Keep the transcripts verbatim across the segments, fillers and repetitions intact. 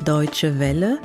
Deutsche Welle.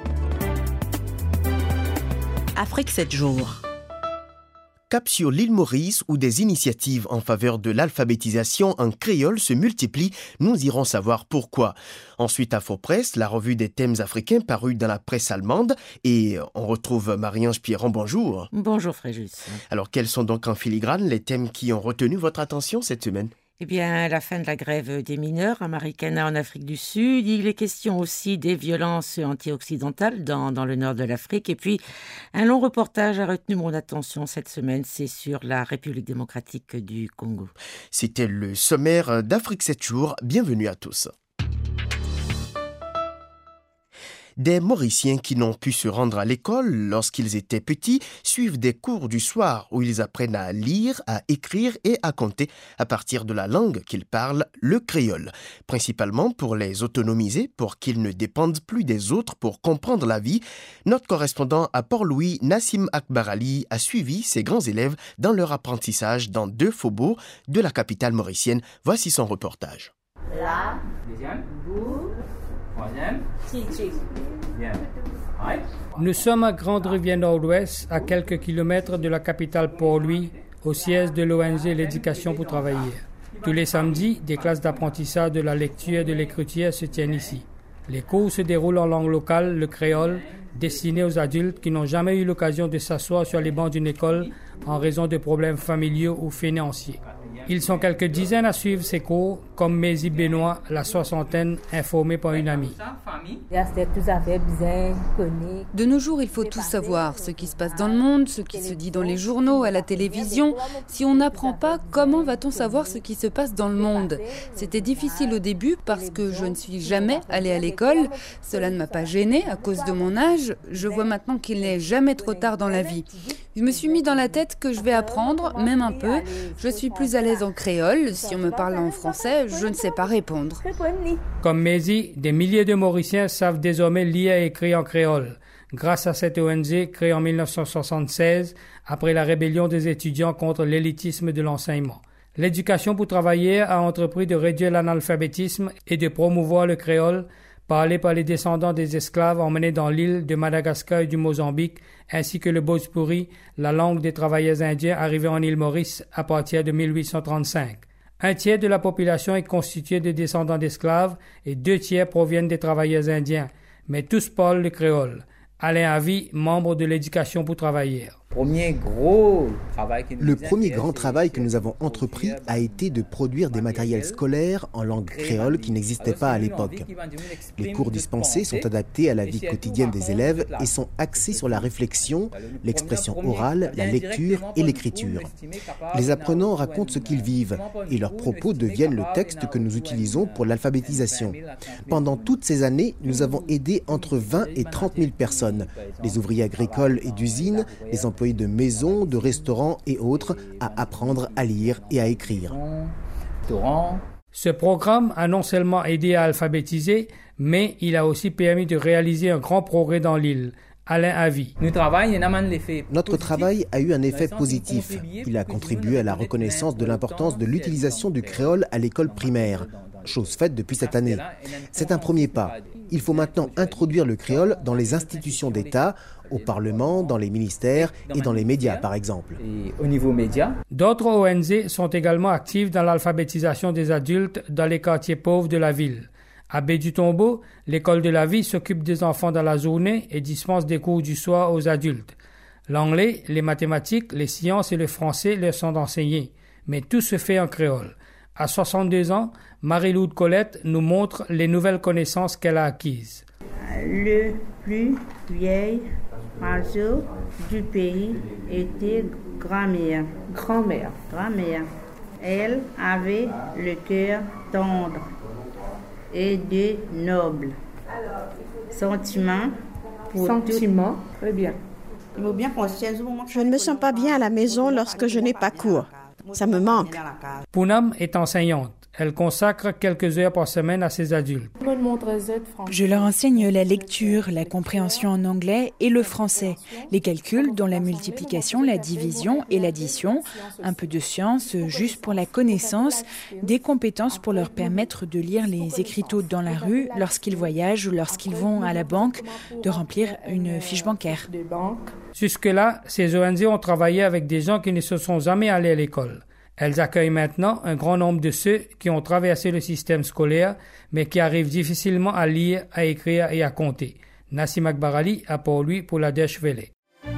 Afrique sept jours. Cap sur l'île Maurice où des initiatives en faveur de l'alphabétisation en créole se multiplient, nous irons savoir pourquoi. Ensuite, Afro-Presse, la revue des thèmes africains parue dans la presse allemande. Et on retrouve Marie-Ange Pierron, bonjour. Bonjour Fréjus. Alors, quels sont donc en filigrane les thèmes qui ont retenu votre attention cette semaine ? Eh bien, la fin de la grève des mineurs à Marikana en Afrique du Sud. Il est question aussi des violences anti-occidentales dans, dans le nord de l'Afrique. Et puis, un long reportage a retenu mon attention cette semaine. C'est sur la République démocratique du Congo. C'était le sommaire d'Afrique sept jours. Bienvenue à tous. Des Mauriciens qui n'ont pu se rendre à l'école lorsqu'ils étaient petits suivent des cours du soir où ils apprennent à lire, à écrire et à compter à partir de la langue qu'ils parlent, le créole. Principalement pour les autonomiser, pour qu'ils ne dépendent plus des autres pour comprendre la vie. Notre correspondant à Port-Louis, Nassim Akbar Ali, a suivi ces grands élèves dans leur apprentissage dans deux faubourgs de la capitale mauricienne. Voici son reportage. La, deuxième, bout, troisième, chichi. Bien. Ouais. Nous sommes à Grande-Rivière Nord-Ouest, à quelques kilomètres de la capitale Port-Louis, au siège de l'O N G L'Éducation pour travailler. Tous les samedis, des classes d'apprentissage de la lecture et de l'écriture se tiennent ici. Les cours se déroulent en langue locale, le créole, destiné aux adultes qui n'ont jamais eu l'occasion de s'asseoir sur les bancs d'une école en raison de problèmes familiaux ou financiers. Ils sont quelques dizaines à suivre ces cours, comme Mézi Benoît, la soixantaine, informée par une amie. De nos jours, il faut tout savoir, ce qui se passe dans le monde, ce qui se dit dans les journaux, à la télévision. Si on n'apprend pas, comment va-t-on savoir ce qui se passe dans le monde ? C'était difficile au début parce que je ne suis jamais allée à l'école. Cela ne m'a pas gênée à cause de mon âge. Je vois maintenant qu'il n'est jamais trop tard dans la vie. Je me suis mis dans la tête que je vais apprendre, même un peu. Je suis plus à l'aise en créole. Si on me parle en français, je ne sais pas répondre. Comme Mézi, des milliers de Mauriciens savent désormais lire et écrire en créole. Grâce à cette O N G créée en dix-neuf cent soixante-seize, après la rébellion des étudiants contre l'élitisme de l'enseignement. L'Éducation pour travailler a entrepris de réduire l'analphabétisme et de promouvoir le créole, parlé par les descendants des esclaves emmenés dans l'île de Madagascar et du Mozambique, ainsi que le Bhojpuri, la langue des travailleurs indiens arrivés en île Maurice à partir de mille huit cent trente-cinq. Un tiers de la population est constitué de descendants d'esclaves et deux tiers proviennent des travailleurs indiens, mais tous parlent le créole. Alain Avi, membre de l'Éducation pour travailler. Premier gros travail que nous Le premier grand travail que nous avons entrepris a été de produire des matériels scolaires en langue créole qui n'existaient pas à l'époque. Les cours dispensés sont adaptés à la vie quotidienne des élèves et sont axés sur la réflexion, l'expression orale, la lecture et l'écriture. Les apprenants racontent ce qu'ils vivent et leurs propos deviennent le texte que nous utilisons pour l'alphabétisation. Pendant toutes ces années, nous avons aidé entre vingt et trente mille personnes, les ouvriers agricoles et d'usines, les employés de maisons, de restaurants et autres à apprendre à lire et à écrire. Ce programme a non seulement aidé à alphabétiser, mais il a aussi permis de réaliser un grand progrès dans l'île. Alain Avi. Notre travail a eu un effet positif. Il a contribué à la reconnaissance de l'importance de l'utilisation du créole à l'école primaire, chose faite depuis cette année. C'est un premier pas. Il faut maintenant introduire le créole dans les institutions d'État, au Parlement, dans les ministères et dans les médias, par exemple. Au niveau média. D'autres O N G sont également actives dans l'alphabétisation des adultes dans les quartiers pauvres de la ville. À Baie-du-Tombeau, l'école de la vie s'occupe des enfants dans la journée et dispense des cours du soir aux adultes. L'anglais, les mathématiques, les sciences et le français leur sont enseignés, mais tout se fait en créole. À soixante-deux ans, Marie-Loude Colette nous montre les nouvelles connaissances qu'elle a acquises. Le plus vieil oiseau du pays était grand-mère. Grand-mère. Grand-mère. Elle avait le cœur tendre et de noble sentiments. Sentiment, très bien. Je ne me sens pas bien à la maison lorsque je n'ai pas cours. Ça me manque. Pounam est enseignante. Elle consacre quelques heures par semaine à ses adultes. Je leur enseigne la lecture, la compréhension en anglais et le français, les calculs dont la multiplication, la division et l'addition, un peu de science juste pour la connaissance, des compétences pour leur permettre de lire les écriteaux dans la rue lorsqu'ils voyagent ou lorsqu'ils vont à la banque, de remplir une fiche bancaire. Jusque-là, ces O N G ont travaillé avec des gens qui ne se sont jamais allés à l'école. Elles accueillent maintenant un grand nombre de ceux qui ont traversé le système scolaire, mais qui arrivent difficilement à lire, à écrire et à compter. Nassim Akbar Ali a pour lui pour la Deutsche Welle.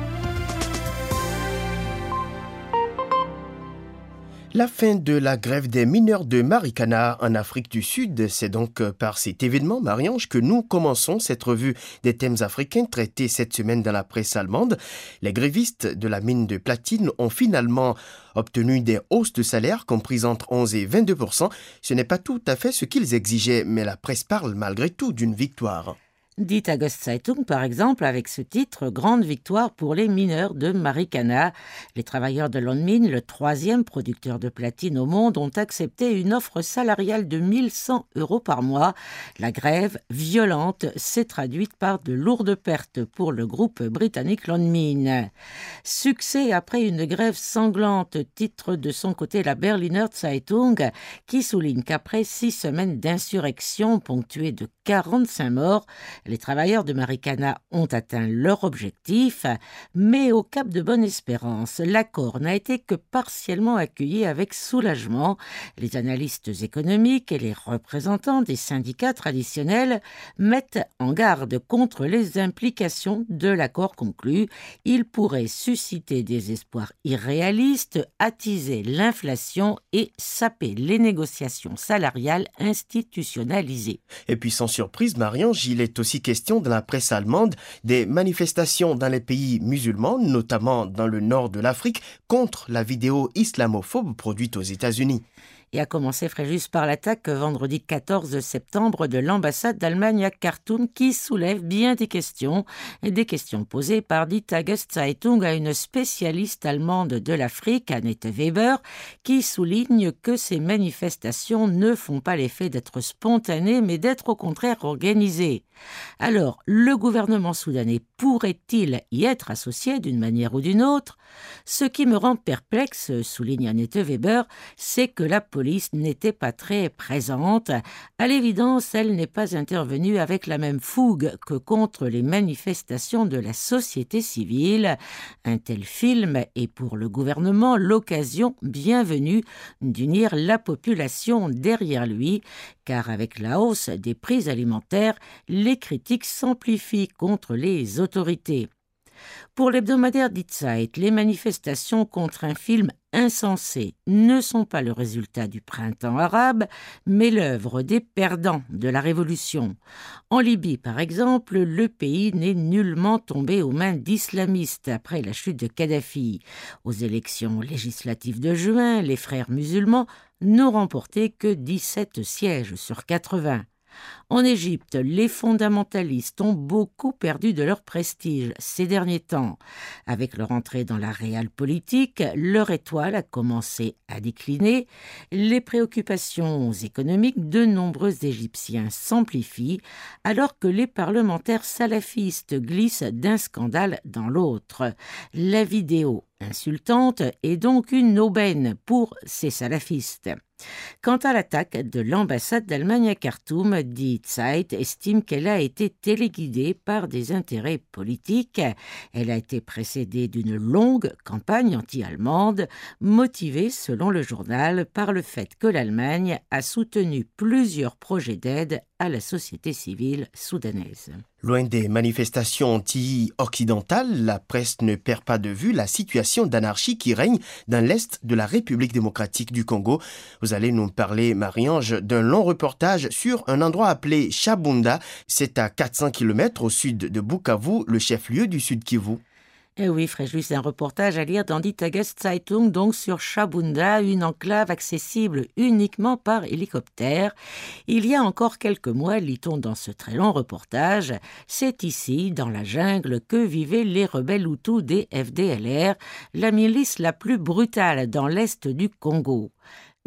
La fin de la grève des mineurs de Marikana en Afrique du Sud, c'est donc par cet événement, Marie-Ange, que nous commençons cette revue des thèmes africains traités cette semaine dans la presse allemande. Les grévistes de la mine de platine ont finalement obtenu des hausses de salaire comprises entre onze et vingt-deux pour cent. Ce n'est pas tout à fait ce qu'ils exigeaient, mais la presse parle malgré tout d'une victoire. Dit Tageszeitung, par exemple, avec ce titre « Grande victoire pour les mineurs de Marikana ». Les travailleurs de Lonmin, le troisième producteur de platine au monde, ont accepté une offre salariale de mille cent euros par mois. La grève, violente, s'est traduite par de lourdes pertes pour le groupe britannique Lonmin. Succès après une grève sanglante, titre de son côté la Berliner Zeitung, qui souligne qu'après six semaines d'insurrection ponctuées de quarante-cinq morts, les travailleurs de Marikana ont atteint leur objectif, mais au Cap de Bonne-Espérance, l'accord n'a été que partiellement accueilli avec soulagement. Les analystes économiques et les représentants des syndicats traditionnels mettent en garde contre les implications de l'accord conclu. Il pourrait susciter des espoirs irréalistes, attiser l'inflation et saper les négociations salariales institutionnalisées. Et puis sans surprise, Marie-Ange, il est aussi question dans la presse allemande des manifestations dans les pays musulmans, notamment dans le nord de l'Afrique, contre la vidéo islamophobe produite aux États-Unis. Et a commencé Fréjus par l'attaque vendredi quatorze septembre de l'ambassade d'Allemagne à Khartoum qui soulève bien des questions, des questions posées par die Tageszeitung à une spécialiste allemande de l'Afrique, Annette Weber, qui souligne que ces manifestations ne font pas l'effet d'être spontanées mais d'être au contraire organisées. Alors, le gouvernement soudanais pourrait-il y être associé d'une manière ou d'une autre ? Ce qui me rend perplexe, souligne Annette Weber, c'est que la police n'était pas très présente. À l'évidence, elle n'est pas intervenue avec la même fougue que contre les manifestations de la société civile. Un tel film est pour le gouvernement l'occasion bienvenue d'unir la population derrière lui, car avec la hausse des prix alimentaires, les critiques s'amplifient contre les autorités. Pour l'hebdomadaire Die Zeit, les manifestations contre un film insensé ne sont pas le résultat du printemps arabe, mais l'œuvre des perdants de la révolution. En Libye, par exemple, le pays n'est nullement tombé aux mains d'islamistes après la chute de Kadhafi. Aux élections législatives de juin, les frères musulmans n'ont remporté que dix-sept sièges sur quatre-vingts. En Égypte, les fondamentalistes ont beaucoup perdu de leur prestige ces derniers temps. Avec leur entrée dans la réelle politique, leur étoile a commencé à décliner. Les préoccupations économiques de nombreux Égyptiens s'amplifient alors que les parlementaires salafistes glissent d'un scandale dans l'autre. La vidéo insultante est donc une aubaine pour ces salafistes. Quant à l'attaque de l'ambassade d'Allemagne à Khartoum, Die Zeit estime qu'elle a été téléguidée par des intérêts politiques. Elle a été précédée d'une longue campagne anti-allemande, motivée, selon le journal, par le fait que l'Allemagne a soutenu plusieurs projets d'aide à la société civile soudanaise. Loin des manifestations anti-occidentales, la presse ne perd pas de vue la situation d'anarchie qui règne dans l'est de la République démocratique du Congo. Vous allez nous parler, Marie-Ange, d'un long reportage sur un endroit appelé Shabunda. C'est à quatre cents kilomètres au sud de Bukavu, le chef-lieu du Sud Kivu. Eh oui, Fréjus, c'est un reportage à lire dans die Tageszeitung, donc sur Shabunda, une enclave accessible uniquement par hélicoptère. Il y a encore quelques mois, lit-on dans ce très long reportage, c'est ici, dans la jungle, que vivaient les rebelles Hutus des F D L R, la milice la plus brutale dans l'est du Congo.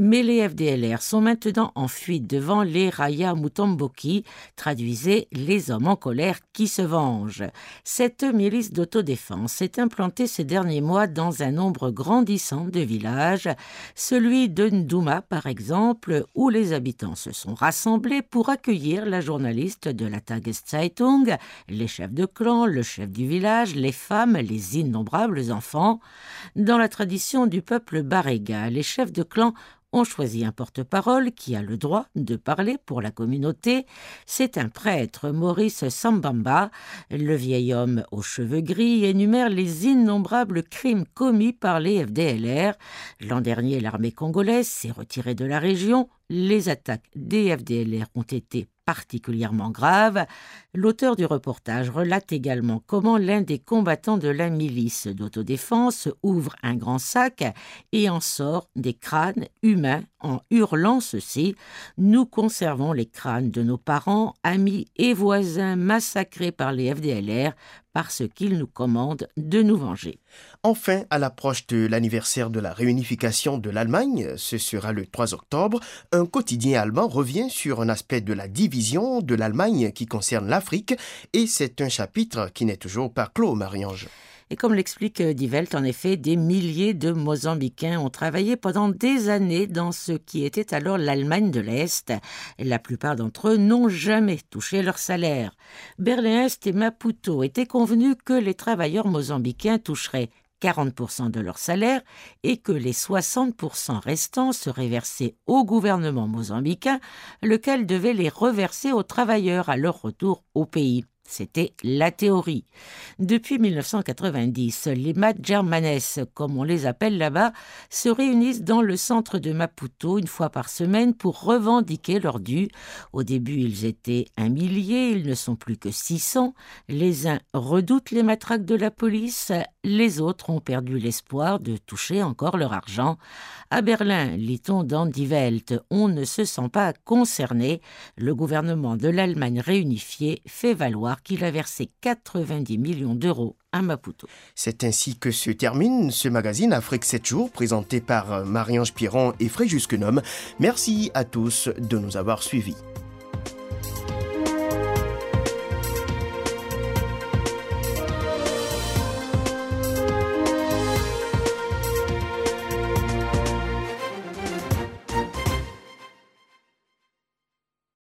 Mais les F D L R sont maintenant en fuite devant les Raya Mutomboki, traduisez les hommes en colère qui se vengent. Cette milice d'autodéfense s'est implantée ces derniers mois dans un nombre grandissant de villages, celui de Ndouma par exemple, où les habitants se sont rassemblés pour accueillir la journaliste de la Tageszeitung, les chefs de clan, le chef du village, les femmes, les innombrables enfants. Dans la tradition du peuple Barega, les chefs de clan ont choisi un porte-parole qui a le droit de parler pour la communauté. C'est un prêtre, Maurice Sambamba. Le vieil homme aux cheveux gris énumère les innombrables crimes commis par les F D L R. L'an dernier, l'armée congolaise s'est retirée de la région. Les attaques des F D L R ont été particulièrement graves. L'auteur du reportage relate également comment l'un des combattants de la milice d'autodéfense ouvre un grand sac et en sort des crânes humains en hurlant ceci : « Nous conservons les crânes de nos parents, amis et voisins massacrés par les F D L R parce qu'ils nous commandent de nous venger. » Enfin, à l'approche de l'anniversaire de la réunification de l'Allemagne, ce sera le trois octobre, un quotidien allemand revient sur un aspect de la division de l'Allemagne qui concerne l'Afrique, et c'est un chapitre qui n'est toujours pas clos, Marie-Ange. Et comme l'explique Die Welt, en effet, des milliers de Mozambicains ont travaillé pendant des années dans ce qui était alors l'Allemagne de l'Est. Et la plupart d'entre eux n'ont jamais touché leur salaire. Berlin-Est et Maputo étaient convenus que les travailleurs mozambicains toucheraient quarante pour cent de leur salaire et que les soixante pour cent restants seraient versés au gouvernement mozambicain, lequel devait les reverser aux travailleurs à leur retour au pays. C'était la théorie. Depuis mille neuf cent quatre-vingt-dix, les Madgermanes, comme on les appelle là-bas, se réunissent dans le centre de Maputo une fois par semaine pour revendiquer leurs dû. Au début, ils étaient un millier, ils ne sont plus que six cents. Les uns redoutent les matraques de la police, les autres ont perdu l'espoir de toucher encore leur argent. À Berlin, lit-on dans Die Welt, on ne se sent pas concerné. Le gouvernement de l'Allemagne réunifiée fait valoir qu'il a versé quatre-vingt-dix millions d'euros à Maputo. C'est ainsi que se termine ce magazine Afrique sept jours, présenté par Marie-Ange Piron et Fréjus Quenom. Merci à tous de nous avoir suivis.